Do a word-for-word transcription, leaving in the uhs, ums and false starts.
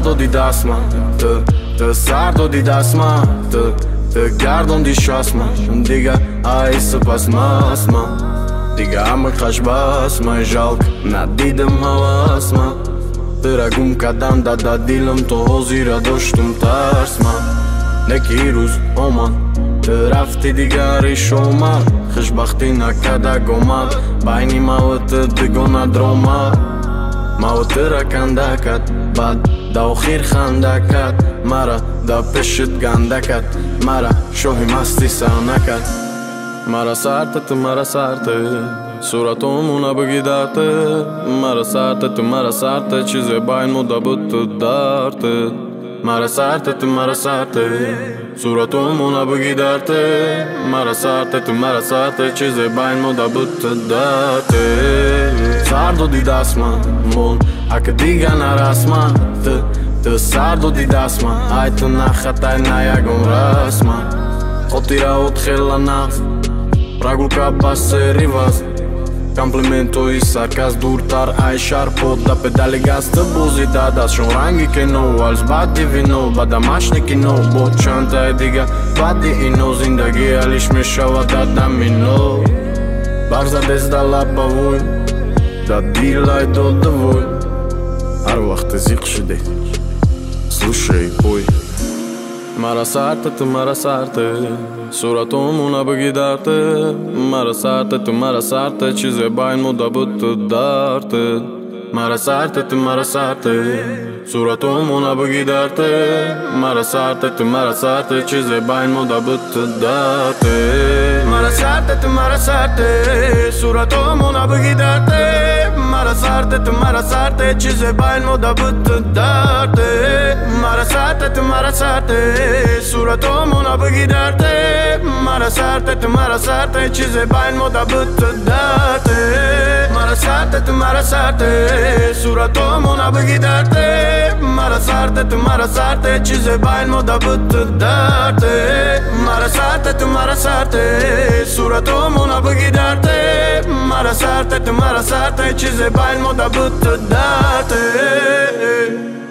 sardo di dasma Të, të sardo di dasma Të, të gardon di shasma Diga a i së pas masma Diga a më kash basma E zhalk na didëm havasma Të ragum ka danda da dilëm Të hozira do shtum të arsma Ne kiruz oman Të rafti digari shoma Khësh bakhtina kada goma Bajni ma vë të dëgona droma Ma vë të rakandakat Bad da u khir khandakat Mara da peshit gandakat Mara shohim asti sanakat Mara sarte të mara sarte Surato muna bëgidarte Mara sarte të mara sarte Qize bajnë mu da bët të darte Mara sarte të mara sarte Surato muna bëgidarte Mara sarte të mara sarte Qize bajnë mu da bët të darte Sardo di dasma Mon a këtë diga na rasma Të, të sardo di dasma Ajtë na khataj na jagon rasma Khotira o të khella naf Pragull ka pas se rivas Komplemento i sarkas durtar A i sharpo da pedale gas të buzita Das shon rangi ke no Al zbati vino Bada mashni kino Bo qanta e diga Badi i no Zindagi alish me shava da damino Bakza des da la bavuj Da dila i do të vuj Arwah të zik shide Slushej puj Mara sarte të mara sarte Surato muna bëgidarte Mara sarte të mara sarte Qize bajnë mu da bët të darte Mara sarte të mara sarte Surato muna bëgidarte Mara sarte të mara sarte Qize bajnë mu da bët të darte Mara sarte të mara sarte Surato muna bëgidarte Mara sarte të mara sarte Qize bajnë mu da bët të darte Mara sarte të mara sarte Surato muna bëgidarte Mara sarte të mara sarte Qize bajnë mu da bët të darte Mara sarte të mara sarte Surato muna bëgidarte Mara sarte të mara sarte Qize bajnë mu da bët të darte Mara sarte të mara sarte Surato muna bëgidarte Mara sarte të mara sarte Qize bajnë mu da bët të darte